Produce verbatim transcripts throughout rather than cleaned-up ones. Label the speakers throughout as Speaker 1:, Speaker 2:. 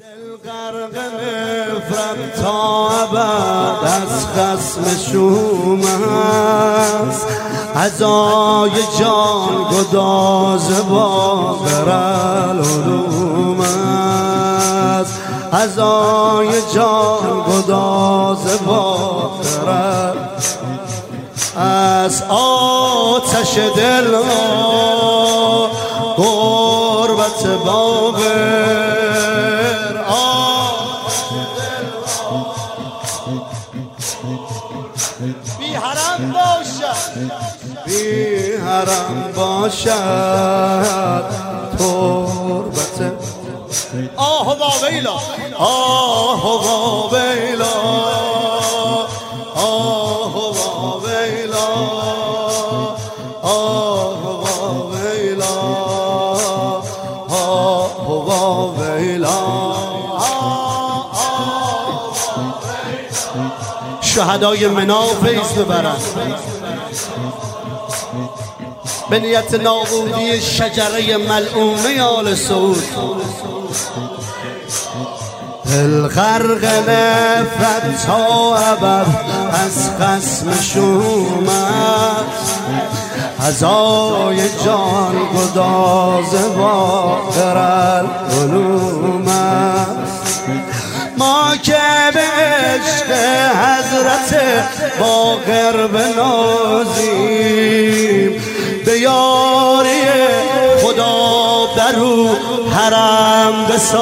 Speaker 1: غرق نفرت تا ابد از خصم شوم است، عزای جان گداز باقر العلوم است، عزای جان گداز باقر از آتش دل ها غربت باقر بی حرم باشد بی حرم باشد تربت آه و ویلا آه و ویلا آه و ویلا آه و ویلا آه و ویلا. شهدای منا فیض ببرند به نیت نابودی شجره ملعونه آل سعود. دل غرق نفرت تا ابد از خصم شوم است، عزای جان گداز باقر العلوم است. ما که به عشق حضرت باقر بنازیم، به یاری خدا در او حرم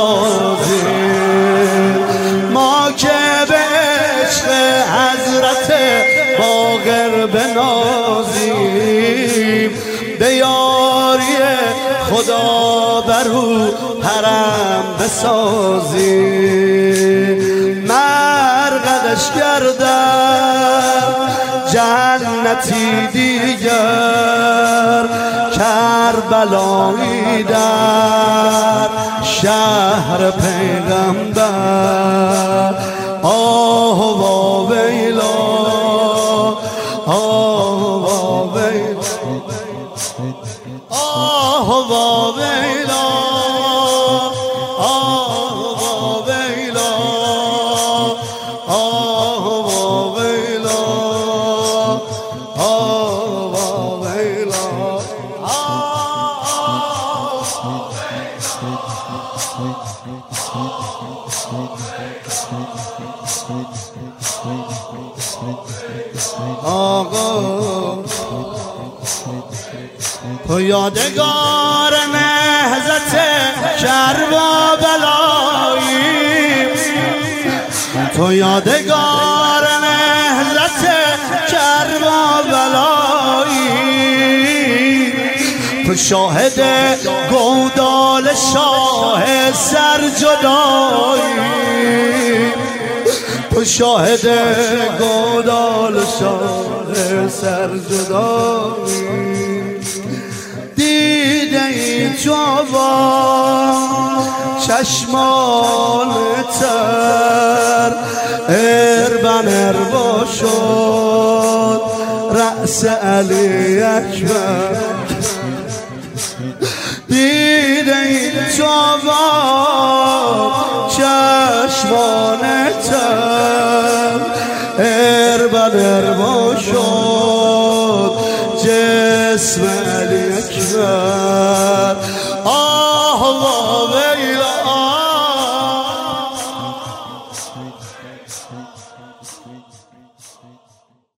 Speaker 1: بسازیم. ما که به عشق حضرت باقر بنازیم، به یاری خدا بر او حرم بسازیم. مرقدش گردد جنتی دیگر، کربلایی در شهر پیغمبر. آه و ویلا آه و ویلا آه و ویلا آه و ویلا آه و ویلا آه و ویلا آقا تو یادگار نهضت کربلایی، تو یادگار نهضت کربلایی، تو شاهد گودال شاه سرجدایی، تو شاهد گودال شاه سرجدایی. دیده ای جوان چشمان تر، اربن اربا شد رأس علی اکبر. دیده ای جوان چشمان تر، اربن اربا شد جسم علی اکبر. آه و ویلا آه